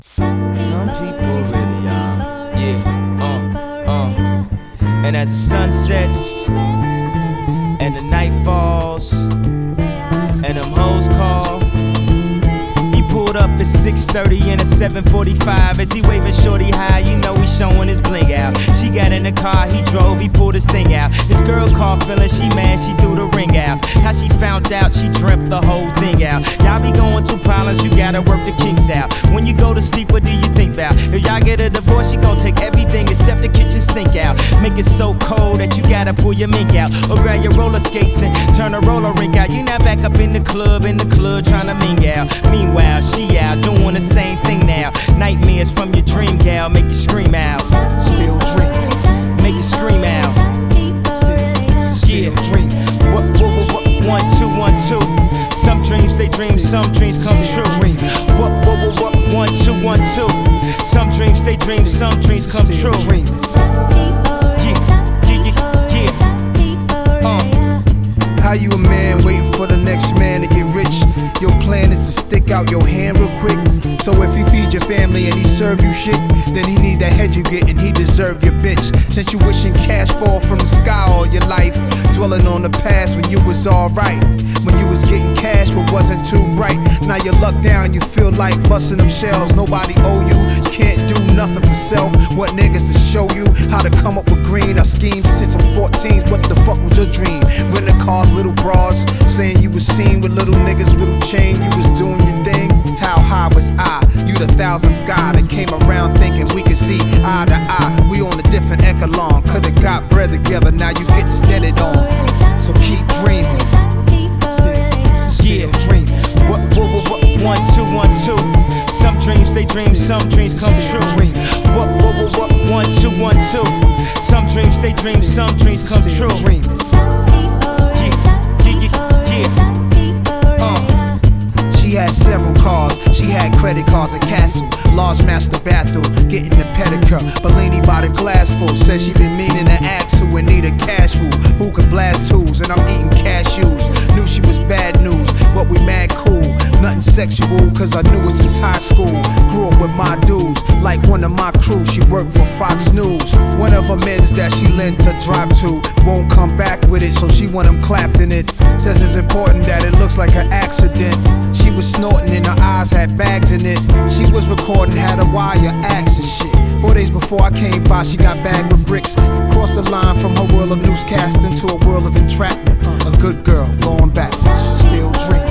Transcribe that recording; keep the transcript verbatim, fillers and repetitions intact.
Some people really are, yeah, uh, uh. And as the sun sets and the night falls and them hoes call, he pulled up at six thirty and a seven forty-five. As he waving shorty high, you know he showing his bling out. She got in the car, he drove, he pulled his thing out. His girl called feeling she mad, she threw the ring out. How she found out, she dreamt the whole thing out. Y'all be going through problems, you gotta work the kinks out. When you go to sleep, what do you think about? If y'all get a divorce, she gon' take everything except the kitchen sink out. Make it so cold that you gotta pull your mink out. Or grab your roller skates and turn a roller rink out. You not back up in the club, in the club trying to ming out. Meanwhile, she out doing the same thing now. Nightmares from your dream gal make you scream out. Still dreaming, Make you scream out. still, still dreaming. What, what, what, what, one, two, one, two. Some dreams they dream, some dreams come true. What, what, what, what, one, two, one, two. Some dreams they dream, some dreams come true. Dreaming. Yeah, yeah, yeah, yeah. Uh. How you a man waiting for the next man to get rich? Your plan is to stick out your hand real quick. So if he feed your family and he serve you shit, then he need that head you get and he deserve your bitch. Since you wishing cash fall from the sky all your life, dwelling on the past when you was alright, when you was getting cash but wasn't too bright. Now you luck down, you feel like busting them shells. Nobody owe you, can't do nothing for self. Want niggas to show you how to come up with green. I schemed since I'm fourteen, what the fuck was your dream? Renting cars, little bras, saying you was seen with little niggas, little chain, you was doing your thing. How high was I? You the thousandth guy that came around thinking we could see eye to eye. We on a different echelon, could've got bread together, now you get steadied on. So keep dreaming, still, still dreaming. What, what, what, what, one, two, one, two. Some dreams they dream, some dreams come true. What, what, what, what, one, two, one, two. Some dreams they dream, some dreams come true. Dreaming. Yeah, yeah, yeah, yeah. Uh. She had several cars, she had credit cards at Castle, large master bathroom, getting the pedicure. Bellini by the glass full, said she been meaning to ask who would need a cash rule, who could blast tools, and I'm eating cashews. Knew she was bad news, but we mad cool. Nothing sexual, cause I knew her since high school. Grew up with my dudes, like one of my crew. She worked for Fox News. One of her men's that she lent a drop to won't come back with it, so she want him clapped in it. Says it's important that it looks like an accident. She was snorting and her eyes had bags in it. She was recording, had a wire axe and shit. Four days before I came by, she got bagged with bricks. Crossed the line from her world of newscasting to a world of entrapment. A good girl going backwards, still dreaming.